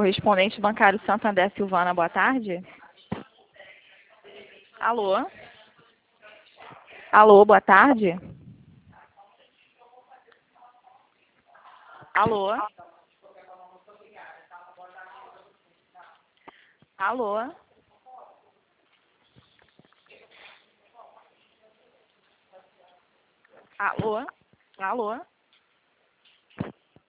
Correspondente bancário Santander Silvana, boa tarde. Alô? Alô, boa tarde. Alô? Alô? Alô? Alô?